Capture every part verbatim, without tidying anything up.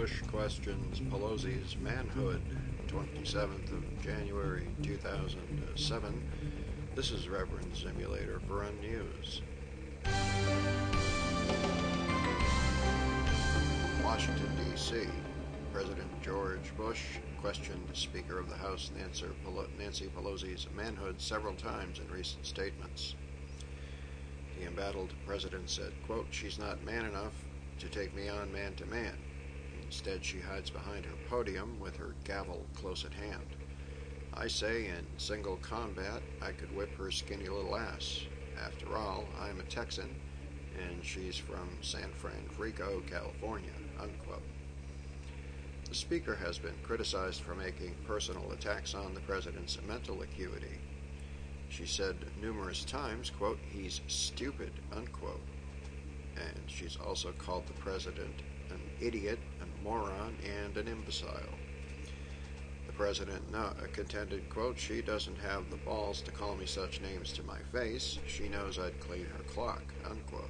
Bush questions Pelosi's manhood, twenty-seventh of January two thousand seven. This is Reverend Simulator for Unnews. Washington, D C President George Bush questioned Speaker of the House Nancy Pelosi's manhood several times in recent statements. The embattled president said, quote, "She's not man enough to take me on man to man. Instead, she hides behind her podium with her gavel close at hand. I say in single combat I could whip her skinny little ass. After all, I'm a Texan, and she's from San Francisco, California," unquote. The Speaker has been criticized for making personal attacks on the president's mental acuity. She said numerous times, quote, "He's stupid," unquote. And she's also called the president an idiot, a moron, and an imbecile. The president no, contended, quote, "She doesn't have the balls to call me such names to my face. She knows I'd clean her clock," unquote.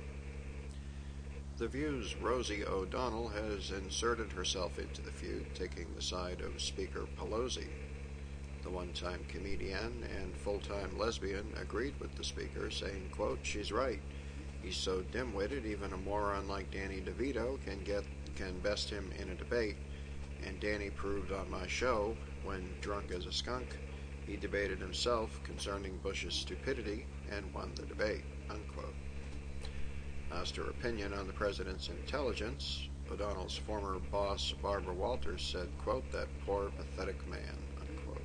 The View's Rosie O'Donnell has inserted herself into the feud, taking the side of Speaker Pelosi. The one-time comedian and full-time lesbian agreed with the Speaker, saying, quote, "She's right. He's so dim-witted, even a moron like Danny DeVito can get can best him in a debate, and Danny proved on my show, when drunk as a skunk, he debated himself concerning Bush's stupidity and won the debate," unquote. Asked her opinion on the president's intelligence, O'Donnell's former boss, Barbara Walters, said, quote, "That poor, pathetic man," unquote.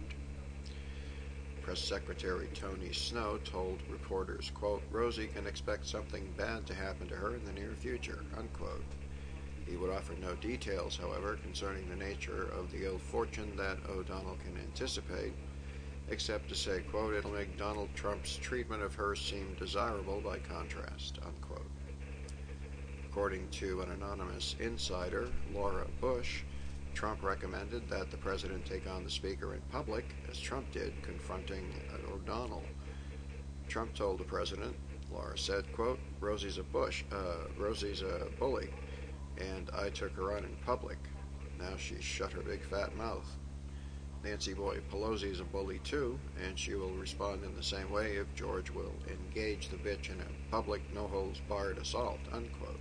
Press Secretary Tony Snow told reporters, quote, "Rosie can expect something bad to happen to her in the near future," unquote. He would offer no details, however, concerning the nature of the ill fortune that O'Donnell can anticipate, except to say, quote, "It'll make Donald Trump's treatment of her seem desirable by contrast," unquote. According to an anonymous insider, Laura Bush, Trump recommended that the president take on the Speaker in public, as Trump did, confronting O'Donnell. Trump told the president, Laura said, quote, Rosie's a Bush, uh, Rosie's a bully, and I took her on in public. Now she's shut her big fat mouth. Nancy Boy Pelosi's a bully too, and she will respond in the same way if George will engage the bitch in a public, no-holds-barred assault," unquote.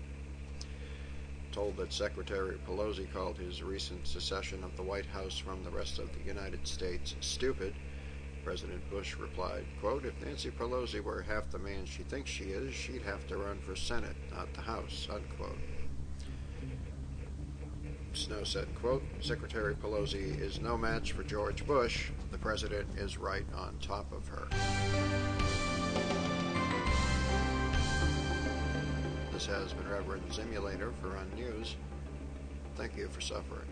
Told that Secretary Pelosi called his recent secession of the White House from the rest of the United States stupid, President Bush replied, quote, "If Nancy Pelosi were half the man she thinks she is, she'd have to run for Senate, not the House," unquote. Snow said, quote, "Secretary Pelosi is no match for George Bush. The president is right on top of her." This has been Reverend Simulator for Unnews. Thank you for suffering.